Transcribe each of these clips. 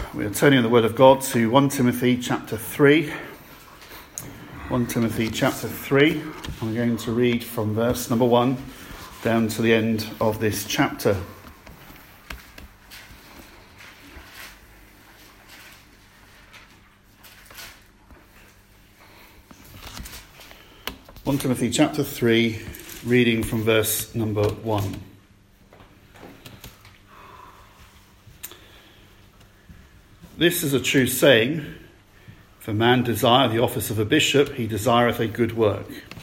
We are turning in the Word of God to 1 Timothy chapter 3. 1 Timothy chapter 3. I'm going to read from verse number 1 down to the end of this chapter. Timothy chapter 3, reading from verse number 1. This is a true saying: if a man desire the office of a bishop, he desireth a good work.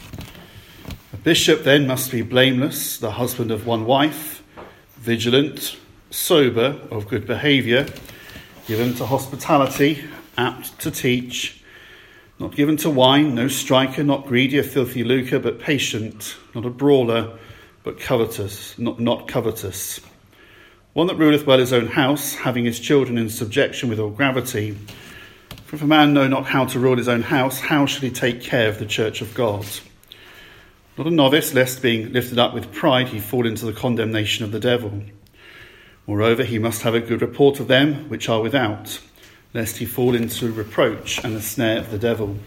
A bishop then must be blameless, the husband of one wife, vigilant, sober, of good behaviour, given to hospitality, apt to teach, not given to wine, no striker, not greedy, a filthy lucre, but patient, not a brawler, but covetous, not covetous. One that ruleth well his own house, having his children in subjection with all gravity. For if a man know not how to rule his own house, how shall he take care of the church of God? Not a novice, lest being lifted up with pride he fall into the condemnation of the devil. Moreover, he must have a good report of them which are without, lest he fall into reproach and the snare of the devil.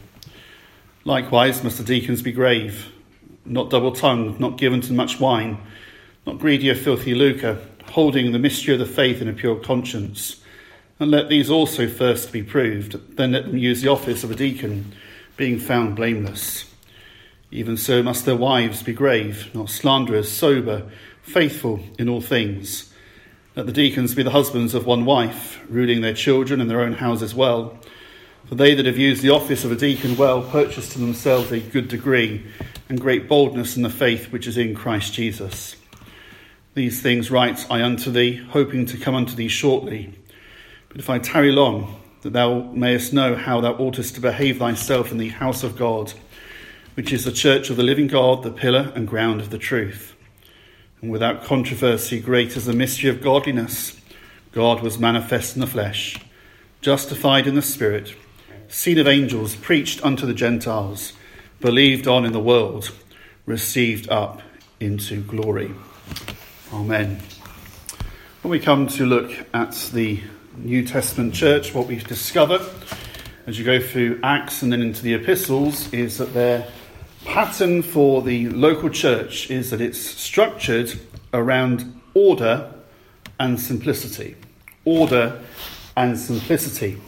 Likewise must the deacons be grave, not double-tongued, not given to much wine, not greedy of filthy lucre, holding the mystery of the faith in a pure conscience. And let these also first be proved, then let them use the office of a deacon, being found blameless. Even so must their wives be grave, not slanderers, sober, faithful in all things. Let the deacons be the husbands of one wife, ruling their children and their own houses well. For they that have used the office of a deacon well purchase to themselves a good degree and great boldness in the faith which is in Christ Jesus. These things write I unto thee, hoping to come unto thee shortly. But if I tarry long, that thou mayest know how thou oughtest to behave thyself in the house of God, which is the church of the living God, the pillar and ground of the truth. And without controversy, great is the mystery of godliness. God was manifest in the flesh, justified in the spirit, seen of angels, preached unto the Gentiles, believed on in the world, received up into glory. Amen. When we come to look at the New Testament church, what we discover as you go through Acts and then into the epistles is that their pattern for the local church is that it's structured around order and simplicity. Order and simplicity.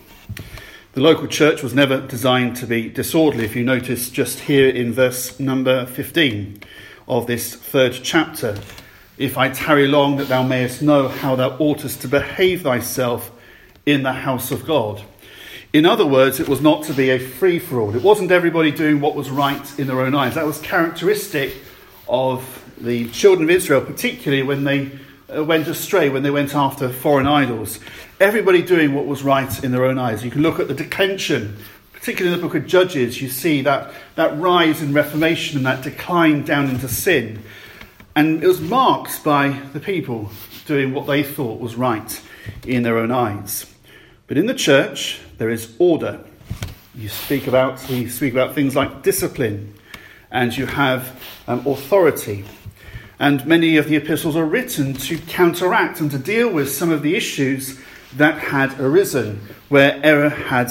The local church was never designed to be disorderly. If you notice just here in verse number 15 of this third chapter, if I tarry long, that thou mayest know how thou oughtest to behave thyself in the house of God. In other words, it was not to be a free-for-all. It wasn't everybody doing what was right in their own eyes. That was characteristic of the children of Israel, particularly when they went astray, when they went after foreign idols. Everybody doing what was right in their own eyes. You can look at the declension, particularly in the book of Judges. You see that rise in reformation and that decline down into sin. And it was marked by the people doing what they thought was right in their own eyes. But in the church, there is order. We speak about things like discipline, and you have authority. And many of the epistles are written to counteract and to deal with some of the issues that had arisen, where error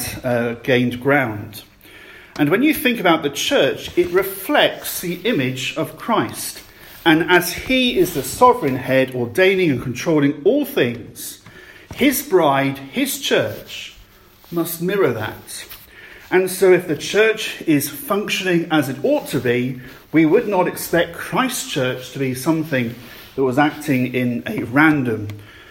had gained ground. And when you think about the church, it reflects the image of Christ. And as he is the sovereign head, ordaining and controlling all things, his bride, his church, must mirror that. And so if the church is functioning as it ought to be, we would not expect Christ's church to be something that was acting in a random,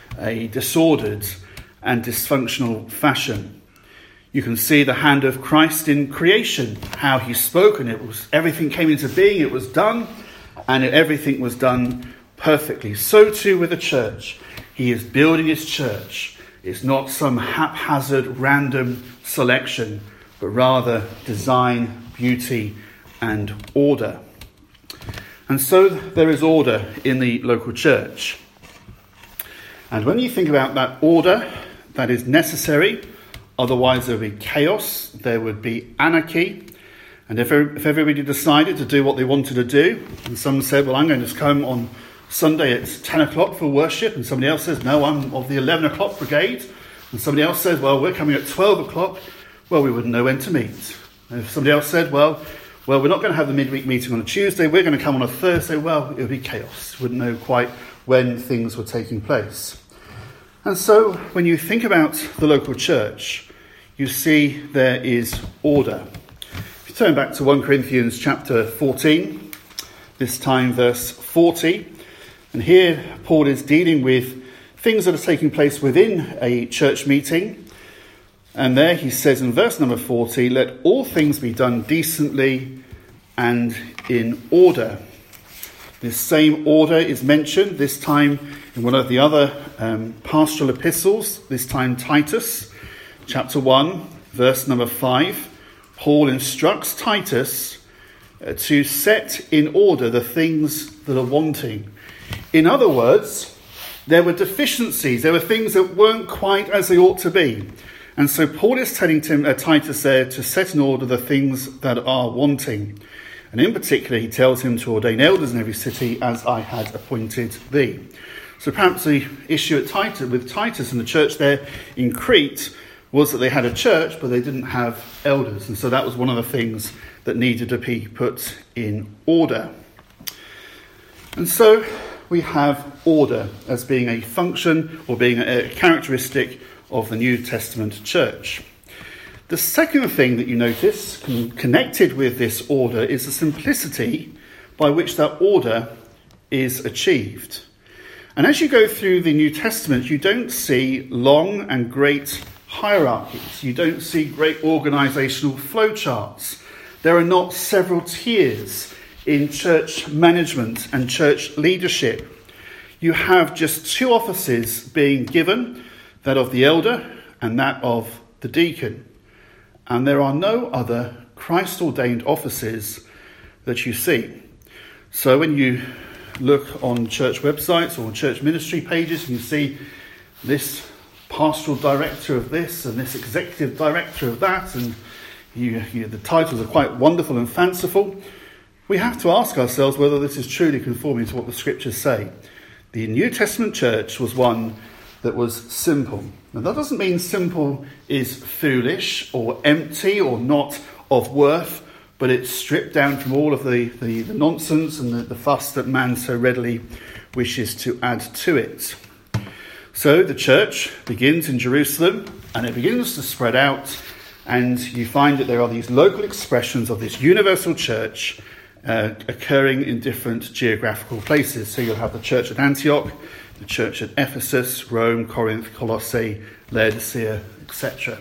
a disordered and dysfunctional fashion. You can see the hand of Christ in creation, how he spoke, and everything came into being, it was done. And everything was done perfectly. So too with the church. He is building his church. It's not some haphazard, random selection, but rather design, beauty, and order. And so there is order in the local church. And when you think about that order, that is necessary. Otherwise there would be chaos, there would be anarchy. And if everybody decided to do what they wanted to do, and some said, well, I'm going to come on Sunday at 10 o'clock for worship, and somebody else says, no, I'm of the 11 o'clock brigade, And somebody else says, well, we're coming at 12 o'clock. Well, we wouldn't know when to meet. And if somebody else said, well, we're not going to have the midweek meeting on a Tuesday. We're going to come on a Thursday. Well, it would be chaos. Wouldn't know quite when things were taking place. And so when you think about the local church, you see there is order. If you turn back to 1 Corinthians chapter 14, this time verse 40, and here Paul is dealing with things that are taking place within a church meeting. And there he says in verse number 40, let all things be done decently and in order. This same order is mentioned, this time in one of the other pastoral epistles, this time Titus, chapter 1, verse number 5. Paul instructs Titus to set in order the things that are wanting. In other words, there were deficiencies, there were things that weren't quite as they ought to be. And so Paul is telling Titus there to set in order the things that are wanting. And in particular, he tells him to ordain elders in every city as I had appointed thee. So perhaps the issue with Titus and the church there in Crete was that they had a church, but they didn't have elders. And so that was one of the things that needed to be put in order. And so we have order as being a function or being a characteristic of the New Testament church. The second thing that you notice connected with this order is the simplicity by which that order is achieved. And as you go through the New Testament, you don't see long and great hierarchies. You don't see great organisational flowcharts. There are not several tiers in church management and church leadership. You have just two offices being given, that of the elder and that of the deacon. And there are no other Christ-ordained offices that you see. So when you look on church websites or on church ministry pages, and you see this pastoral director of this and this executive director of that, and the titles are quite wonderful and fanciful, we have to ask ourselves whether this is truly conforming to what the scriptures say. The New Testament church was one that was simple. Now that doesn't mean simple is foolish or empty or not of worth, but it's stripped down from all of the nonsense and the fuss that man so readily wishes to add to it. So the church begins in Jerusalem and it begins to spread out, and you find that there are these local expressions of this universal church occurring in different geographical places. So you'll have the church at Antioch, the church at Ephesus, Rome, Corinth, Colossae, Laodicea, etc.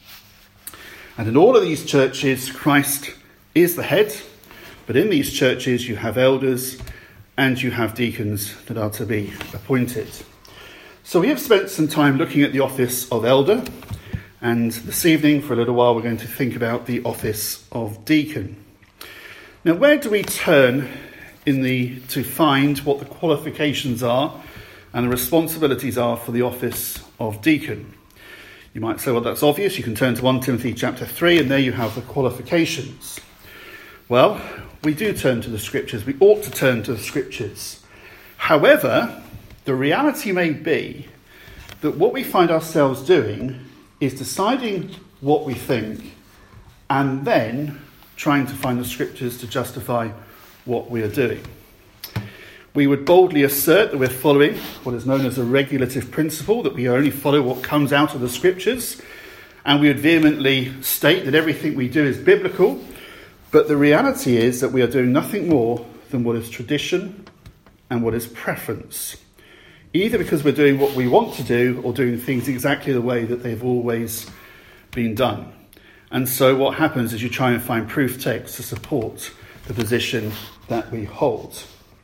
And in all of these churches, Christ is the head, but in these churches you have elders and you have deacons that are to be appointed. So we have spent some time looking at the office of elder, and this evening for a little while we're going to think about the office of deacon. Now, where do we turn to find what the qualifications are and the responsibilities are for the office of deacon? You might say, well, that's obvious. You can turn to 1 Timothy chapter 3, and there you have the qualifications. Well, we do turn to the scriptures. We ought to turn to the scriptures. However, the reality may be that what we find ourselves doing is deciding what we think and then trying to find the scriptures to justify what we are doing. We would boldly assert that we're following what is known as a regulative principle, that we only follow what comes out of the scriptures, and we would vehemently state that everything we do is biblical, but the reality is that we are doing nothing more than what is tradition and what is preference, either because we're doing what we want to do or doing things exactly the way that they've always been done. And so what happens is you try and find proof texts to support the position that we hold.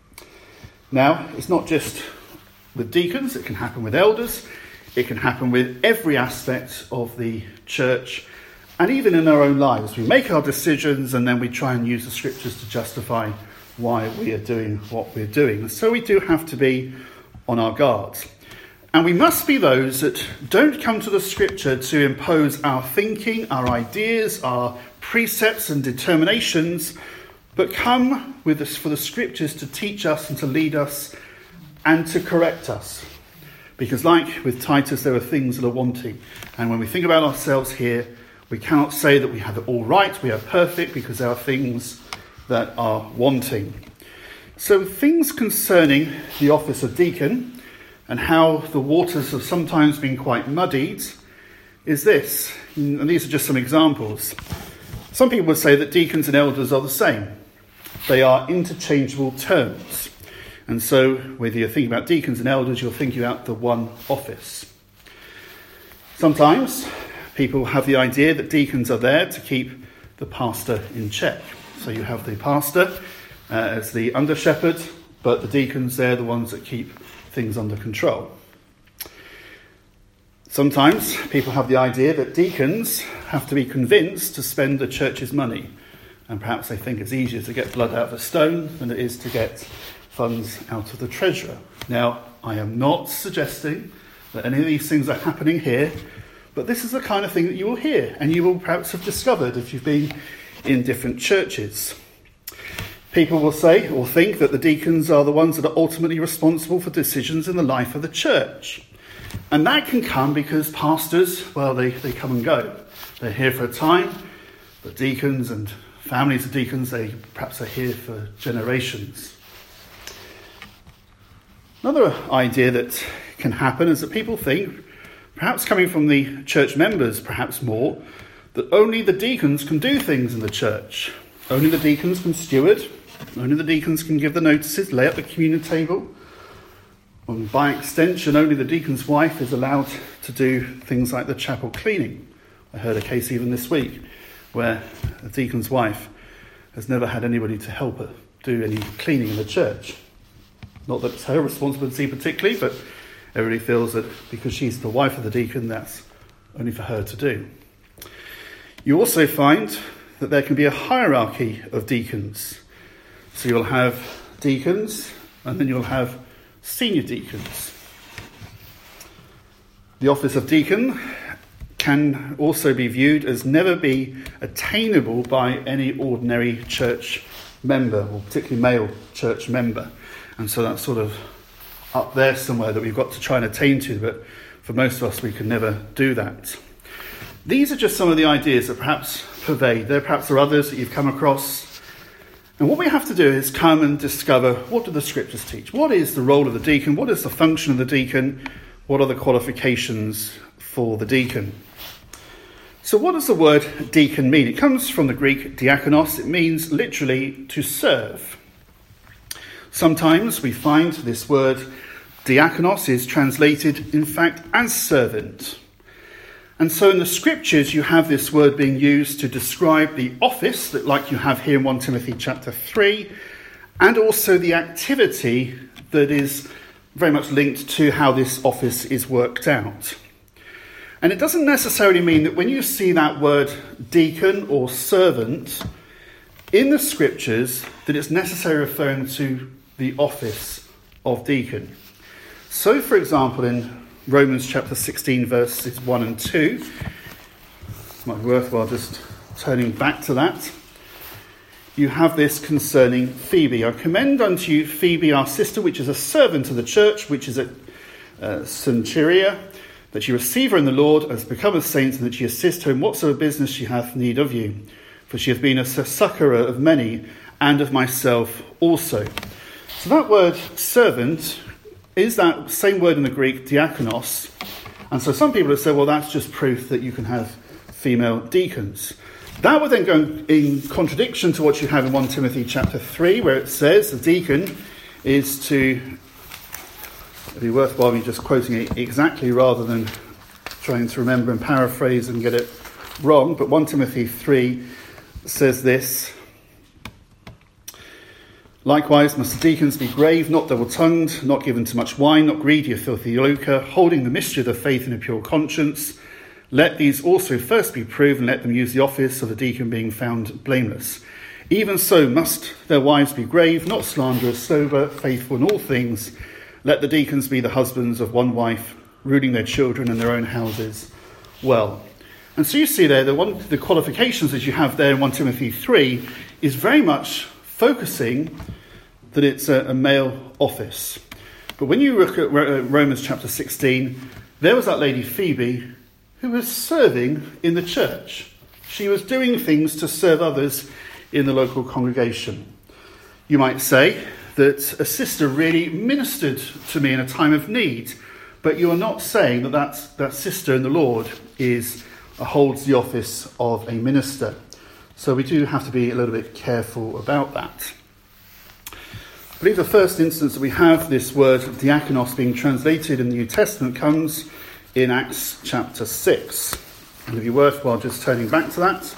Now, it's not just with deacons, it can happen with elders, it can happen with every aspect of the church, and even in our own lives. We make our decisions and then we try and use the scriptures to justify why we are doing what we're doing. So we do have to be on our guard. And we must be those that don't come to the scripture to impose our thinking, our ideas, our precepts and determinations, but come for the scriptures to teach us and to lead us and to correct us. Because like with Titus, there are things that are wanting. And when we think about ourselves here, we cannot say that we have it all right, we are perfect, because there are things that are wanting. So things concerning the office of deacon and how the waters have sometimes been quite muddied is this. And these are just some examples. Some people would say that deacons and elders are the same. They are interchangeable terms. And so whether you're thinking about deacons and elders, you're thinking about the one office. Sometimes people have the idea that deacons are there to keep the pastor in check. So you have the pastor as the under shepherd, but the deacons, they're the ones that keep things under control. Sometimes people have the idea that deacons have to be convinced to spend the church's money. And perhaps they think it's easier to get blood out of a stone than it is to get funds out of the treasurer. Now, I am not suggesting that any of these things are happening here, but this is the kind of thing that you will hear, and you will perhaps have discovered if you've been in different churches. People will say or think that the deacons are the ones that are ultimately responsible for decisions in the life of the church. And that can come because pastors, well, they come and go. They're here for a time, but deacons and families of deacons, they perhaps are here for generations. Another idea that can happen is that people think, perhaps coming from the church members perhaps more, that only the deacons can do things in the church. Only the deacons can steward. Only the deacons can give the notices, lay up the communion table. And by extension, only the deacon's wife is allowed to do things like the chapel cleaning. I heard a case even this week where the deacon's wife has never had anybody to help her do any cleaning in the church. Not that it's her responsibility particularly, but everybody feels that because she's the wife of the deacon, that's only for her to do. You also find that there can be a hierarchy of deacons. So you'll have deacons, and then you'll have senior deacons. The office of deacon can also be viewed as never be attainable by any ordinary church member, or particularly male church member. And so that's sort of up there somewhere that we've got to try and attain to, but for most of us we can never do that. These are just some of the ideas that perhaps pervade. There perhaps are others that you've come across. And what we have to do is come and discover, what do the scriptures teach? What is the role of the deacon? What is the function of the deacon? What are the qualifications for the deacon? So what does the word deacon mean? It comes from the Greek diakonos. It means literally to serve. Sometimes we find this word diakonos is translated, in fact, as servant. And so in the scriptures, you have this word being used to describe the office, that like you have here in 1 Timothy chapter 3, and also the activity that is very much linked to how this office is worked out. And it doesn't necessarily mean that when you see that word deacon or servant in the scriptures, that it's necessarily referring to the office of deacon. So, for example, in Romans chapter 16, verses 1 and 2, it might be worthwhile just turning back to that. You have this concerning Phoebe. I commend unto you Phoebe, our sister, which is a servant of the church, which is at Cenchrea, that ye receive her in the Lord as become a saint, and that ye assist her in whatsoever business she hath need of you. For she hath been a succourer of many, and of myself also. So that word servant is that same word in the Greek, diakonos. And so some people have said, well, that's just proof that you can have female deacons. That would then go in contradiction to what you have in 1 Timothy chapter 3, where it says the deacon is to, it'd be worthwhile me just quoting it exactly rather than trying to remember and paraphrase and get it wrong. But 1 Timothy 3 says this: likewise must the deacons be grave, not double-tongued, not given to much wine, not greedy of filthy lucre, holding the mystery of the faith in a pure conscience. Let these also first be proved, and let them use the office of the deacon, being found blameless. Even so must their wives be grave, not slanderous, sober, faithful in all things. Let the deacons be the husbands of one wife, ruling their children and their own houses well. And so you see there, the qualifications that you have there in 1 Timothy 3 is very much focusing that it's a male office. But when you look at Romans chapter 16, there was that lady Phoebe who was serving in the church. She was doing things to serve others in the local congregation. You might say that a sister really ministered to me in a time of need, but you are not saying that sister in the Lord holds the office of a minister. So we do have to be a little bit careful about that. I believe the first instance that we have this word diakonos being translated in the New Testament comes in Acts chapter 6. It'll be worthwhile just turning back to that.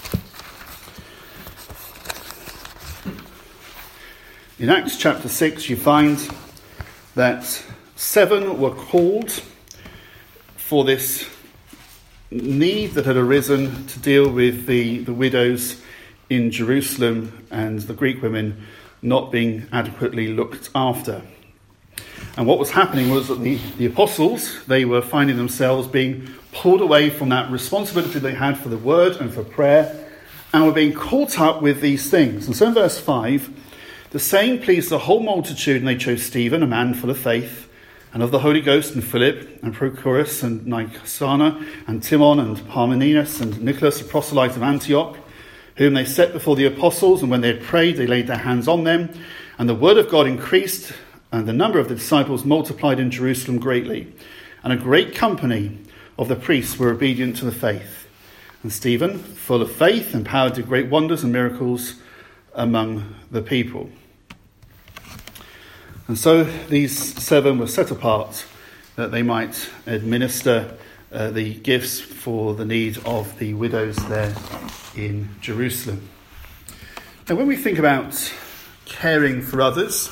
In Acts chapter 6 you find that 7 were called for this need that had arisen to deal with the widows in Jerusalem and the Greek women not being adequately looked after. And what was happening was that the apostles, they were finding themselves being pulled away from that responsibility they had for the word and for prayer, and were being caught up with these things. And so in verse 5, the saying pleased the whole multitude, and they chose Stephen, a man full of faith, and of the Holy Ghost, and Philip, and Prochorus, and Nicanor, and Timon, and Parmenas, and Nicholas, a proselyte of Antioch, whom they set before the apostles, and when they had prayed, they laid their hands on them. And the word of God increased, and the number of the disciples multiplied in Jerusalem greatly. And a great company of the priests were obedient to the faith. And Stephen, full of faith, empowered did great wonders and miracles among the people. And so these 7 were set apart that they might administer the gifts for the need of the widows there in Jerusalem. Now, when we think about caring for others,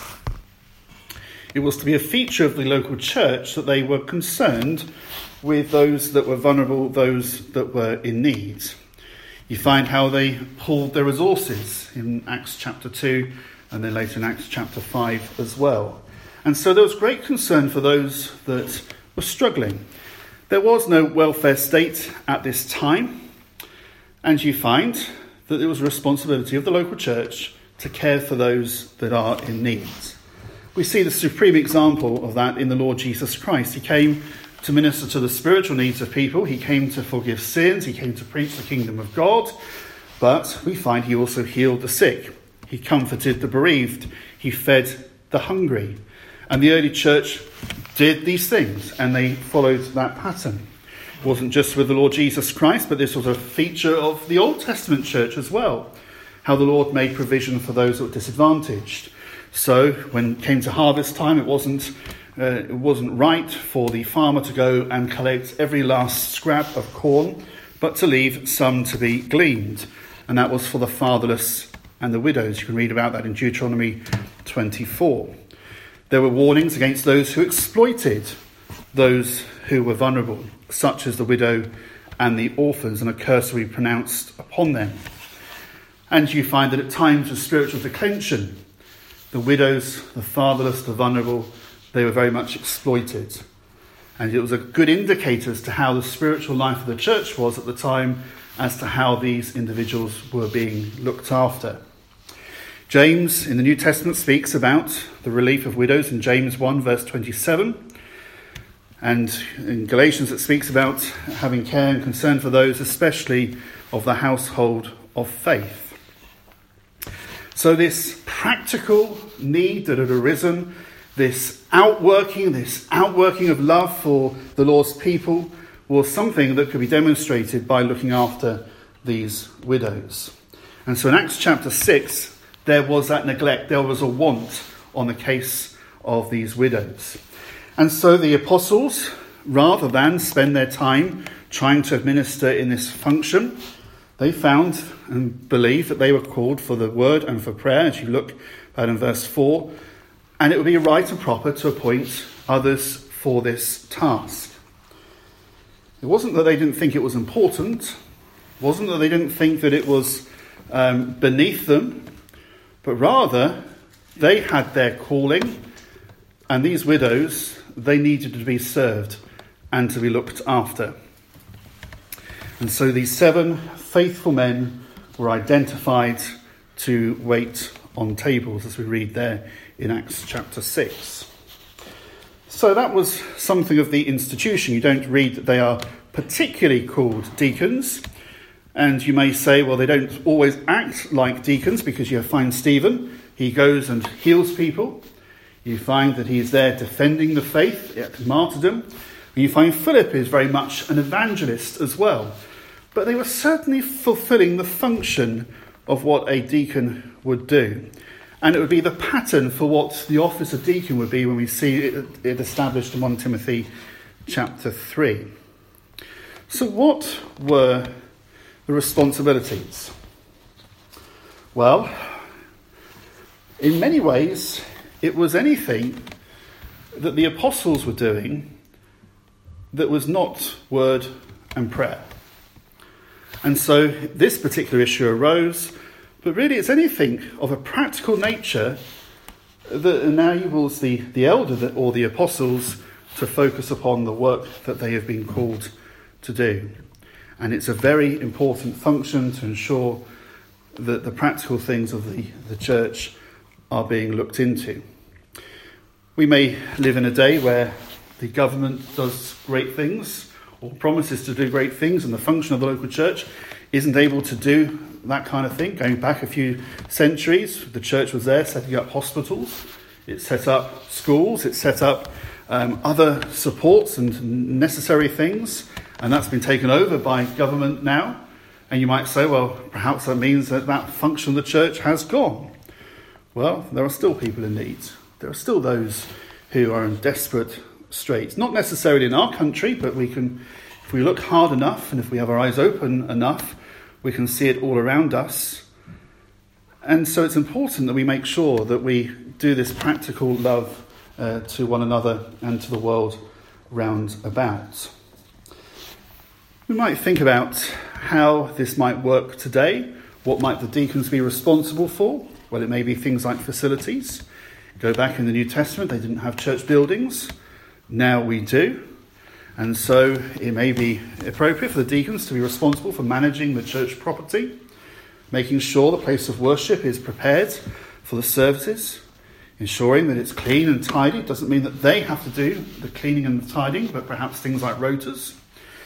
it was to be a feature of the local church that they were concerned with those that were vulnerable, those that were in need. You find how they pooled their resources in Acts chapter 2 and then later in Acts chapter 5 as well. And so there was great concern for those that were struggling. There was no welfare state at this time, and you find that it was a responsibility of the local church to care for those that are in need. We see the supreme example of that in the Lord Jesus Christ. He came to minister to the spiritual needs of people. He came to forgive sins. He came to preach the kingdom of God. But we find he also healed the sick. He comforted the bereaved. He fed the hungry. And the early church did these things, and they followed that pattern. It wasn't just with the Lord Jesus Christ, but this was a feature of the Old Testament church as well, how the Lord made provision for those that were disadvantaged. So when it came to harvest time, it wasn't right for the farmer to go and collect every last scrap of corn, but to leave some to be gleaned. And that was for the fatherless and the widows. You can read about that in Deuteronomy 24. There were warnings against those who exploited those who were vulnerable, such as the widow and the orphans, and a curse will be pronounced upon them. And you find that at times of spiritual declension, the widows, the fatherless, the vulnerable, they were very much exploited. And it was a good indicator as to how the spiritual life of the church was at the time, as to how these individuals were being looked after. James in the New Testament speaks about the relief of widows in James 1 verse 27. And in Galatians it speaks about having care and concern for those, especially of the household of faith. So this practical need that had arisen, this outworking of love for the Lord's people, was something that could be demonstrated by looking after these widows. And so in Acts chapter 6, there was that neglect, there was a want on the case of these widows. And so the apostles, rather than spend their time trying to administer in this function, they found and believed that they were called for the word and for prayer, as you look at in verse 4, and it would be right and proper to appoint others for this task. It wasn't that they didn't think it was important, it wasn't that they didn't think that it was beneath them, but rather they had their calling, and these widows, they needed to be served and to be looked after. And so these 7 faithful men were identified to wait on tables, as we read there in Acts chapter 6. So that was something of the institution. You don't read that they are particularly called deacons. And you may say, well, they don't always act like deacons, because you find Stephen, he goes and heals people. You find that he is there defending the faith at martyrdom. And you find Philip is very much an evangelist as well. But they were certainly fulfilling the function of what a deacon would do. And it would be the pattern for what the office of deacon would be when we see it established in 1 Timothy chapter 3. So what were the responsibilities? Well, in many ways, it was anything that the apostles were doing that was not word and prayer. And so this particular issue arose, but really it's anything of a practical nature that enables the elder or the apostles to focus upon the work that they have been called to do. And it's a very important function to ensure that the practical things of the church are being looked into. We may live in a day where the government does great things or promises to do great things, and the function of the local church isn't able to do that kind of thing. Going back a few centuries, the church was there setting up hospitals, it set up schools, it set up other supports and necessary things, and that's been taken over by government now. And you might say, well, perhaps that means that function of the church has gone. Well, there are still people in need. There are still those who are in desperate straits. Not necessarily in our country, but we can, if we look hard enough and if we have our eyes open enough, we can see it all around us. And so it's important that we make sure that we do this practical love to one another and to the world round about. We might think about how this might work today. What might the deacons be responsible for? Well, it may be things like facilities. Go back in the New Testament, they didn't have church buildings. Now we do. And so it may be appropriate for the deacons to be responsible for managing the church property, making sure the place of worship is prepared for the services, ensuring that it's clean and tidy. It doesn't mean that they have to do the cleaning and the tidying, but perhaps things like rotas.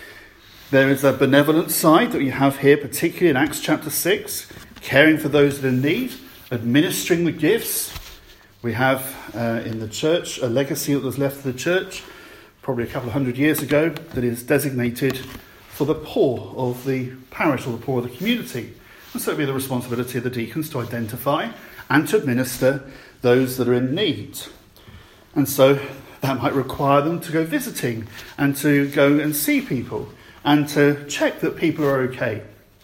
There is a benevolent side that we have here, particularly in Acts chapter 6, caring for those that are in need, administering the gifts. We have in the church a legacy that was left to the church probably a couple of hundred years ago that is designated for the poor of the parish or the poor of the community. And so it would be the responsibility of the deacons to identify and to administer those that are in need. And so that might require them to go visiting and to go and see people and to check that people are okay.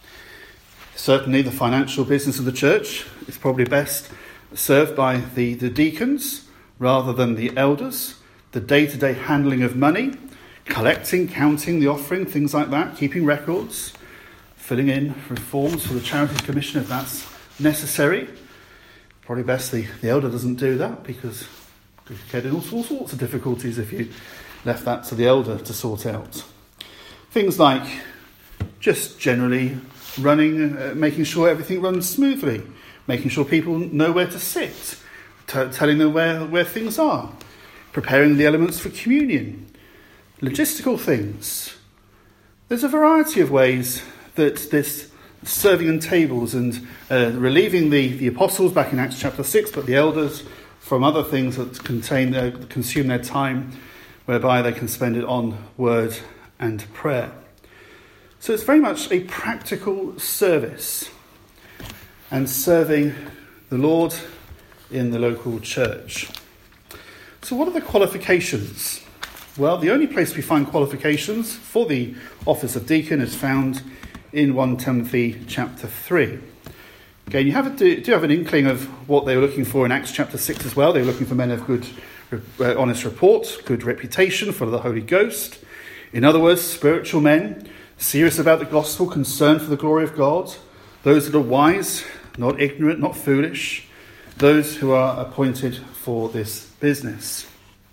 Certainly the financial business of the church is probably best served by the deacons rather than the elders. The day-to-day handling of money, collecting, counting the offering, things like that, keeping records, filling in forms for the Charities Commission if that's necessary. Probably best the elder doesn't do that, because you could get in all sorts of difficulties if you left that to the elder to sort out. Things like just generally running, making sure everything runs smoothly, making sure people know where to sit, telling them where things are, preparing the elements for communion, logistical things. There's a variety of ways that this serving in tables and relieving the apostles back in Acts chapter 6, but the elders from other things that consume their time, whereby they can spend it on word and prayer. So it's very much a practical service and serving the Lord in the local church. So what are the qualifications? Well, the only place we find qualifications for the office of deacon is found in 1 Timothy chapter 3. Again, you do have an inkling of what they were looking for in Acts chapter 6 as well. They were looking for men of good, honest report, good reputation, full of the Holy Ghost. In other words, spiritual men, serious about the gospel, concerned for the glory of God. Those that are wise, not ignorant, not foolish. Those who are appointed for this business.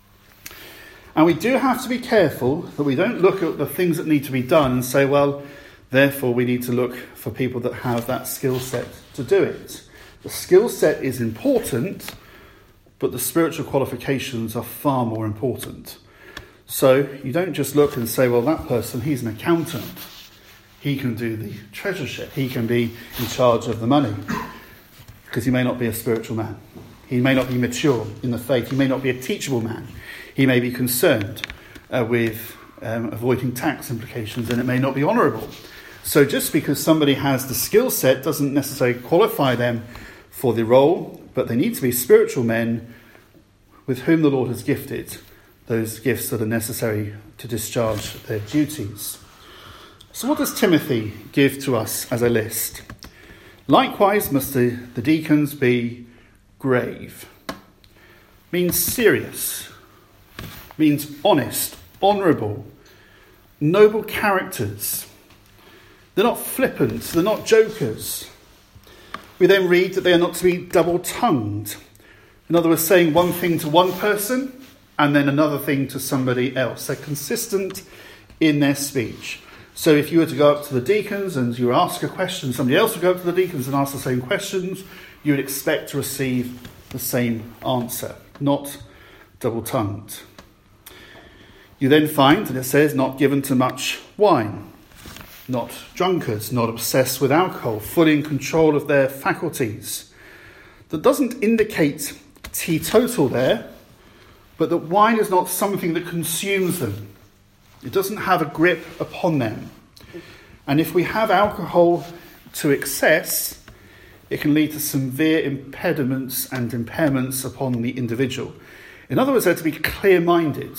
And we do have to be careful that we don't look at the things that need to be done and say, well, therefore we need to look for people that have that skill set to do it. The skill set is important, but the spiritual qualifications are far more important. So you don't just look and say, well, that person, he's an accountant. He can do the treasurership. He can be in charge of the money. Because he may not be a spiritual man. He may not be mature in the faith. He may not be a teachable man. He may be concerned with avoiding tax implications, and it may not be honourable. So just because somebody has the skill set doesn't necessarily qualify them for the role, but they need to be spiritual men with whom the Lord has gifted those gifts that are necessary to discharge their duties. So what does Timothy give to us as a list? Likewise must the deacons be grave. Means serious. Means honest, honourable, noble characters. They're not flippant, they're not jokers. We then read that they are not to be double-tongued. In other words, saying one thing to one person and then another thing to somebody else. They're consistent in their speech. So if you were to go up to the deacons and you were asked a question, somebody else would go up to the deacons and ask the same questions, you would expect to receive the same answer, not double-tongued. You then find that it says, not given to much wine, not drunkards, not obsessed with alcohol, fully in control of their faculties. That doesn't indicate teetotal there, but that wine is not something that consumes them. It doesn't have a grip upon them. And if we have alcohol to excess, it can lead to severe impediments and impairments upon the individual. In other words, they're to be clear-minded.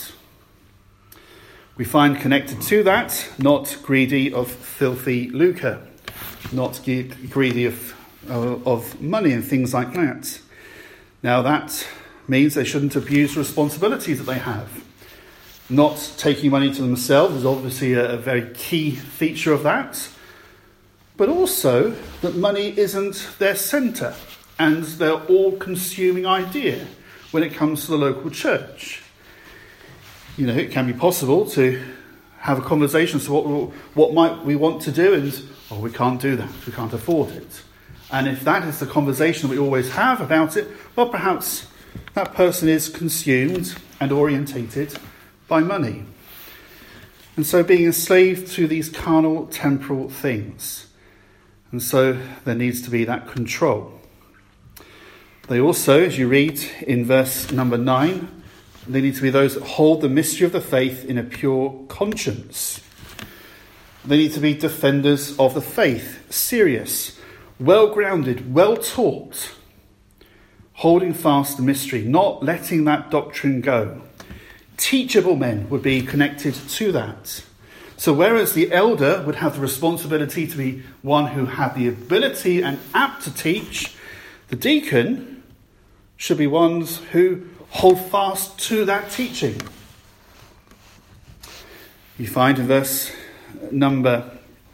We find connected to that, not greedy of filthy lucre, not greedy of money and things like that. Now that means they shouldn't abuse the responsibilities that they have. Not taking money to themselves is obviously a very key feature of that, but also that money isn't their centre and their all-consuming idea when it comes to the local church. You know, it can be possible to have a conversation as to what might we want to do, and we can't do that, we can't afford it. And if that is the conversation we always have about it, well, perhaps that person is consumed and orientated by money. And so being enslaved to these carnal, temporal things. And so there needs to be that control. They also, as you read in verse number 9, they need to be those that hold the mystery of the faith in a pure conscience. They need to be defenders of the faith, serious, well-grounded, well-taught, holding fast the mystery, not letting that doctrine go. Teachable men would be connected to that. So whereas the elder would have the responsibility to be one who had the ability and apt to teach, the deacon should be ones who hold fast to that teaching. You find in verse number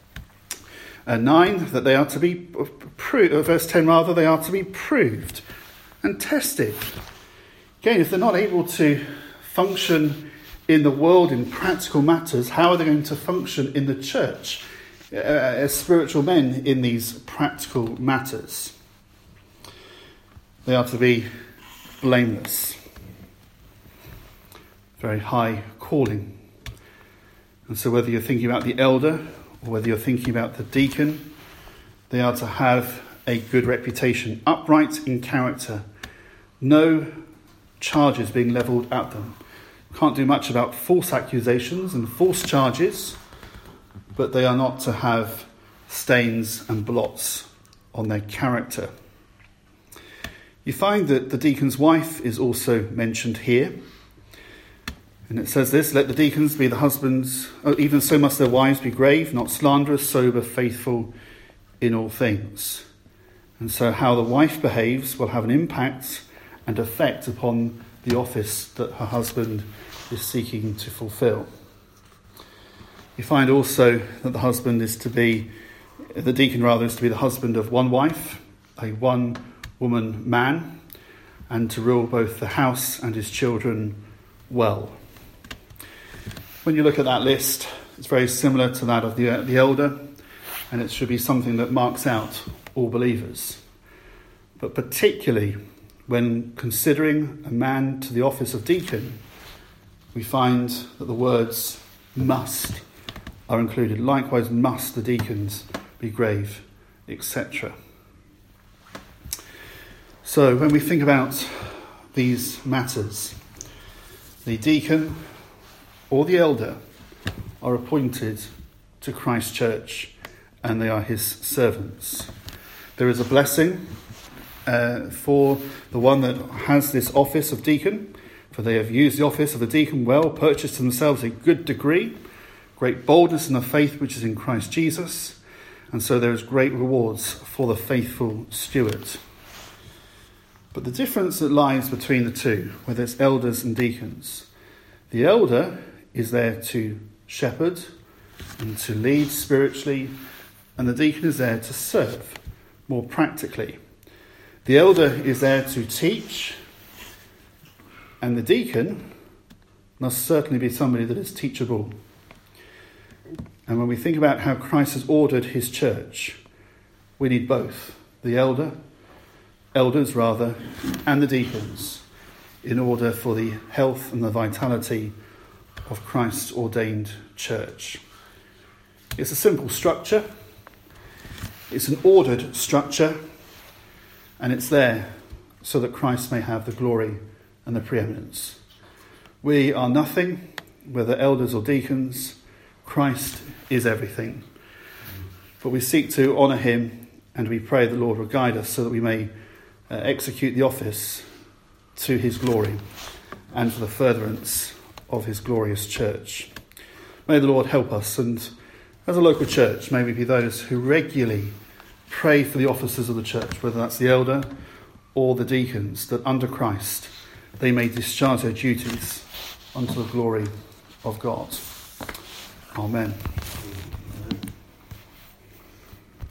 9 that they are to be verse 10 rather, they are to be proved and tested. Again, if they're not able to function in the world in practical matters, how are they going to function in the church as spiritual men in these practical matters? They are to be blameless. Very high calling. And so whether you're thinking about the elder or whether you're thinking about the deacon, they are to have a good reputation, upright in character, no charges being levelled at them. Can't do much about false accusations and false charges, but they are not to have stains and blots on their character. You find that the deacon's wife is also mentioned here. And it says this, let the deacons be the husbands, even so must their wives be grave, not slanderous, sober, faithful in all things. And so how the wife behaves will have an impact and effect upon the office that her husband is seeking to fulfill. You find also that the deacon is to be the husband of one wife, a one-woman man, and to rule both the house and his children well. When you look at that list, it's very similar to that of the elder, and it should be something that marks out all believers. But particularly when considering a man to the office of deacon, we find that the words must are included. Likewise, must the deacons be grave, etc. So when we think about these matters, the deacon or the elder are appointed to Christ's church and they are his servants. There is a blessing for the one that has this office of deacon, for they have used the office of the deacon well, purchased to themselves a good degree, great boldness in the faith which is in Christ Jesus, and so there is great rewards for the faithful steward. But the difference that lies between the two, whether it's elders and deacons, the elder is there to shepherd and to lead spiritually, and the deacon is there to serve more practically. The elder is there to teach, and the deacon must certainly be somebody that is teachable. And when we think about how Christ has ordered his church, we need both, the elders, and the deacons, in order for the health and the vitality of Christ's ordained church. It's a simple structure. It's an ordered structure, and it's there so that Christ may have the glory and the preeminence. We are nothing, whether elders or deacons. Christ is everything. But we seek to honour him, and we pray the Lord will guide us so that we may execute the office to his glory and for the furtherance of his glorious church. May the Lord help us, and as a local church, may we be those who regularly pray for the officers of the church, whether that's the elder or the deacons, that under Christ they may discharge their duties unto the glory of God. Amen.